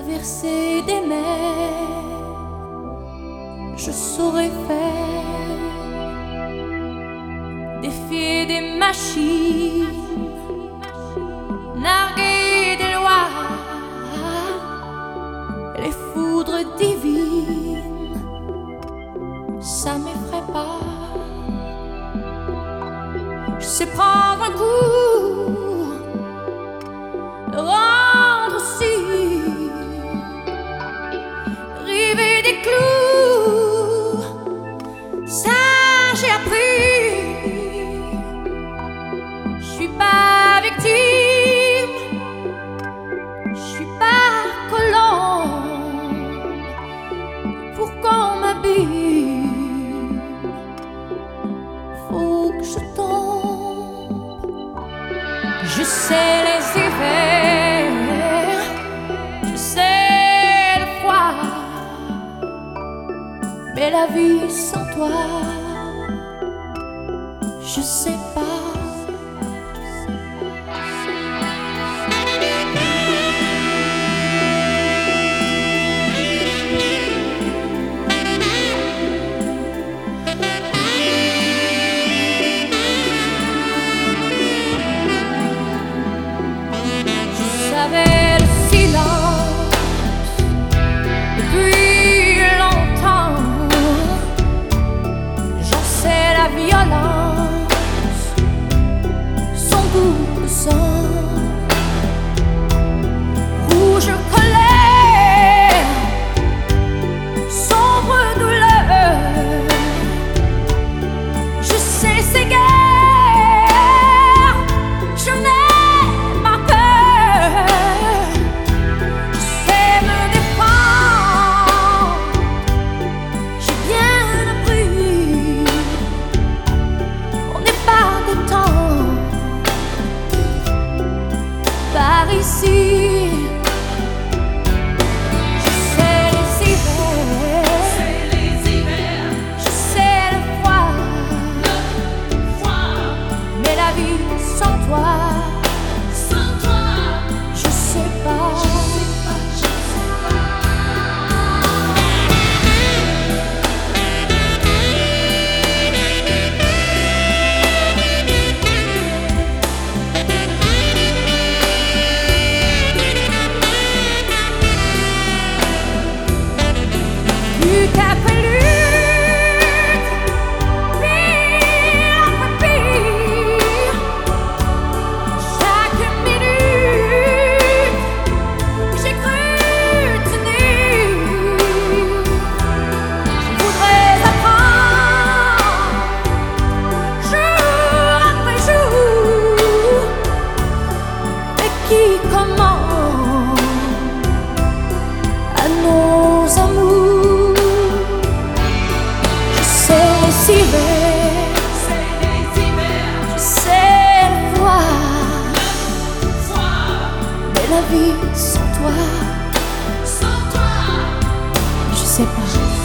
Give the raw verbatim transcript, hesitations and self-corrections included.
traverser des mers, je saurais faire, défier des machines, narguer des lois, les foudres divines, ça m'effraie pas. Je sais prendre un coup, le rendre aussi, river des clous, ça j'ai appris. Je suis pas victime, je suis pas colombe pour qu'on m'abîme. Faut que je tombe. Je sais les hivers, je sais le froid, mais la vie sans toi, je sais pas. J'avais le silence depuis longtemps, j'en sais la violence, son goût de sang, rouge colère, sombre douleur, je sais ces guerres, je n'ai ici. Je sais les hivers, je sais le froid, mais la vie sans toi, je sais pas. Lutte après lutte, pire après pire, chaque minute j'ai cru tenir. Je voudrais apprendre jour après jour, mais qui comment à nos amours. C'est je sais le froid, mais la vie sans toi, je sais pas.